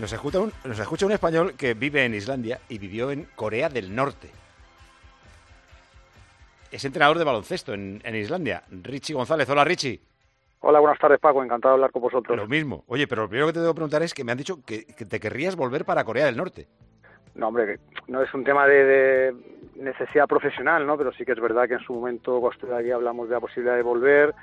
Nos escucha un español que vive en Islandia y vivió en Corea del Norte. Es entrenador de baloncesto en Islandia. Richie González. Hola, Richie. Hola, buenas tardes, Paco. Encantado de hablar con vosotros. Lo mismo. Oye, pero lo primero que te debo preguntar es que me han dicho que te querrías volver para Corea del Norte. No, hombre, no es un tema de necesidad profesional, ¿no? Pero sí que es verdad que en su momento, cuando estuve aquí, hablamos de la posibilidad de volver.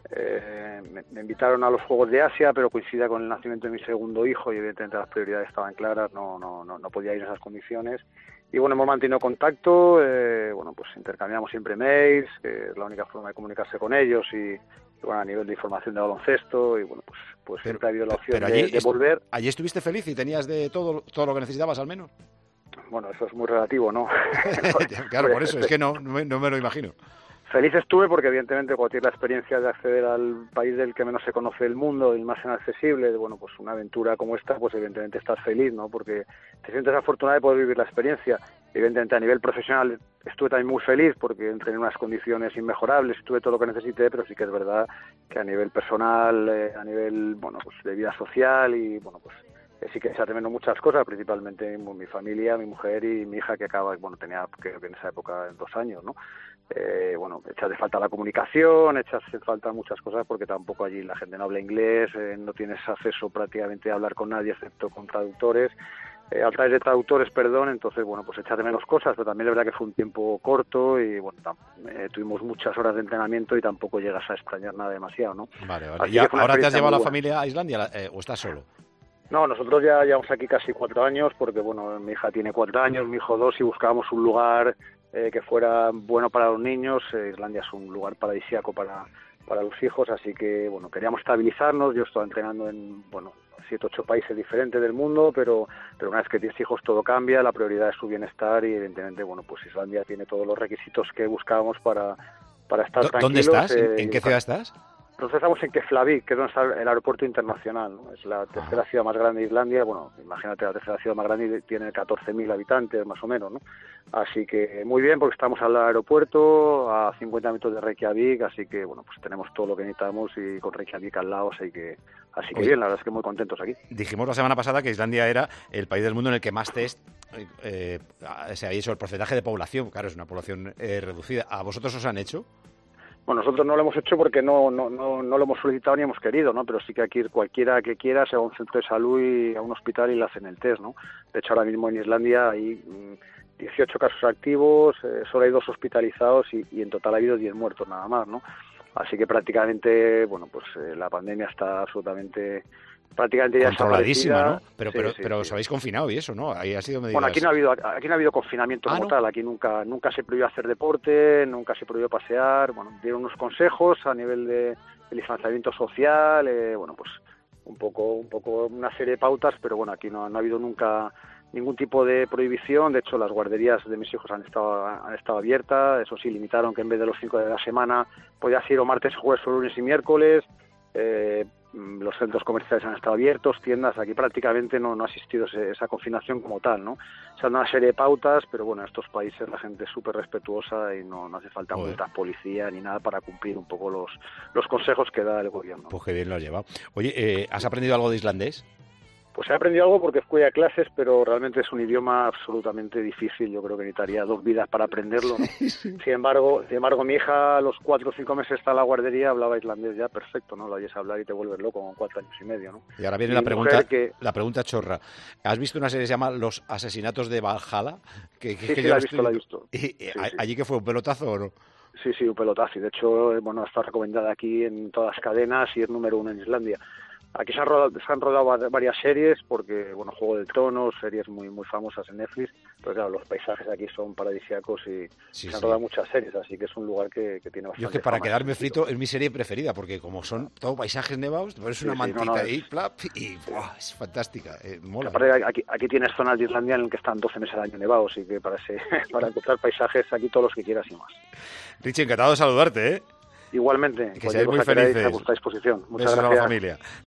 Me invitaron a los Juegos de Asia, pero coincidía con el nacimiento de mi segundo hijo y evidentemente las prioridades estaban claras, no podía ir en esas condiciones. Y bueno, hemos mantenido contacto, bueno, pues intercambiamos siempre mails, que es la única forma de comunicarse con ellos y bueno, a nivel de información de baloncesto y bueno, pues siempre ha habido la opción de volver. ¿Allí estuviste feliz y tenías de todo lo que necesitabas al menos? Bueno, eso es muy relativo, ¿no? Claro, por eso, es que no me lo imagino. Feliz estuve porque evidentemente cuando tienes la experiencia de acceder al país del que menos se conoce el mundo, el más inaccesible, bueno, pues una aventura como esta, pues evidentemente estás feliz, ¿no? Porque te sientes afortunado de poder vivir la experiencia. Evidentemente a nivel profesional estuve también muy feliz porque entré en unas condiciones inmejorables, tuve todo lo que necesité, pero sí que es verdad que a nivel personal, a nivel, bueno, pues de vida social y, bueno, pues sí que echa de menos muchas cosas, principalmente mi familia, mi mujer y mi hija que tenía creo que en esa época 2 años, ¿no? Bueno, echas de falta la comunicación, echas de falta muchas cosas porque tampoco allí la gente no habla inglés, no tienes acceso prácticamente a hablar con nadie excepto con traductores, a través de traductores, entonces bueno, pues echas de menos cosas, pero también es verdad que fue un tiempo corto y bueno, tuvimos muchas horas de entrenamiento y tampoco llegas a extrañar nada demasiado, ¿no? Vale. ¿Y ahora te has llevado a la familia a Islandia o estás solo? No, nosotros ya llevamos aquí casi 4 años porque bueno, mi hija tiene 4 años, mi hijo 2 y buscábamos un lugar que fuera bueno para los niños. Islandia es un lugar paradisíaco para los hijos, así que bueno, queríamos estabilizarnos. Yo estoy entrenando en 7 u 8 países diferentes del mundo, pero una vez que tienes hijos todo cambia, la prioridad es su bienestar y evidentemente bueno, pues Islandia tiene todos los requisitos que buscábamos para estar tranquilos. ¿Dónde estás? ¿En qué ciudad estás? Nosotros estamos en Keflavik, que es donde está el aeropuerto internacional, ¿no? Es la tercera ciudad más grande de Islandia. Bueno, imagínate, la tercera ciudad más grande y tiene 14.000 habitantes, más o menos, ¿no? Así que muy bien, porque estamos al aeropuerto, a 50 minutos de Reykjavik, así que, bueno, pues tenemos todo lo que necesitamos y con Reykjavik al lado, así que bien, la verdad es que muy contentos aquí. Dijimos la semana pasada que Islandia era el país del mundo en el que más test se ha hecho el porcentaje de población. Claro, es una población reducida. ¿A vosotros os han hecho? Bueno, nosotros no lo hemos hecho porque no lo hemos solicitado ni hemos querido, ¿no? Pero sí que aquí cualquiera que quiera se va a un centro de salud y a un hospital y le hacen el test, ¿no? De hecho, ahora mismo en Islandia hay 18 casos activos, solo hay 2 hospitalizados y en total ha habido 10 muertos nada más, ¿no? Así que prácticamente, bueno, pues la pandemia está prácticamente ya controladísima, ¿no? Pero sí. os habéis confinado y eso, ¿no? Ahí ha sido medidas... Bueno, aquí no ha habido confinamiento como tal. Aquí nunca se prohibió hacer deporte, nunca se prohibió pasear. Bueno, dieron unos consejos a nivel de distanciamiento social, bueno, pues un poco una serie de pautas, pero bueno, aquí no ha habido nunca ningún tipo de prohibición. De hecho, las guarderías de mis hijos han estado abiertas. Eso sí, limitaron que en vez de los 5 de la semana podías ir o martes, jueves, o lunes y miércoles. Los centros comerciales han estado abiertos, tiendas, aquí prácticamente no ha existido esa confinación como tal, ¿no? O sea, una serie de pautas, pero bueno, en estos países la gente es súper respetuosa y no hace falta multas, policía ni nada para cumplir un poco los consejos que da el gobierno. Pues qué bien lo has llevado. Oye, ¿has aprendido algo de islandés? Pues he aprendido algo porque fui a clases, pero realmente es un idioma absolutamente difícil. Yo creo que necesitaría 2 vidas para aprenderlo, ¿no? Sí. Sin embargo, mi hija a los 4 o 5 meses está en la guardería, hablaba islandés ya perfecto, ¿no? Lo oyes hablar y te vuelves loco con 4 años y medio, ¿no? Y ahora viene la pregunta chorra. ¿Has visto una serie que se llama Los asesinatos de Valhalla? Sí, la he visto. ¿Allí que fue, un pelotazo o no? Sí, un pelotazo. Y de hecho, bueno, está recomendada aquí en todas las cadenas y es número 1 en Islandia. Aquí se han rodado varias series porque, bueno, Juego de Tronos, series muy muy famosas en Netflix, pero claro, los paisajes aquí son paradisíacos y se han rodado muchas series, así que es un lugar que tiene bastante Yo es que para fama, quedarme frito es mi serie preferida, porque como son todo paisajes nevados, te pones una mantita ahí, plap, y ¡buah! Es fantástica, mola. Aparte, aquí tienes zonas de Islandia en las que están 12 meses al año nevados, así que para encontrar paisajes aquí todos los que quieras y más. Richie, encantado de saludarte, ¿eh? Igualmente, que seáis muy felices. A vuestra disposición. Muchas Besos gracias. a la familia.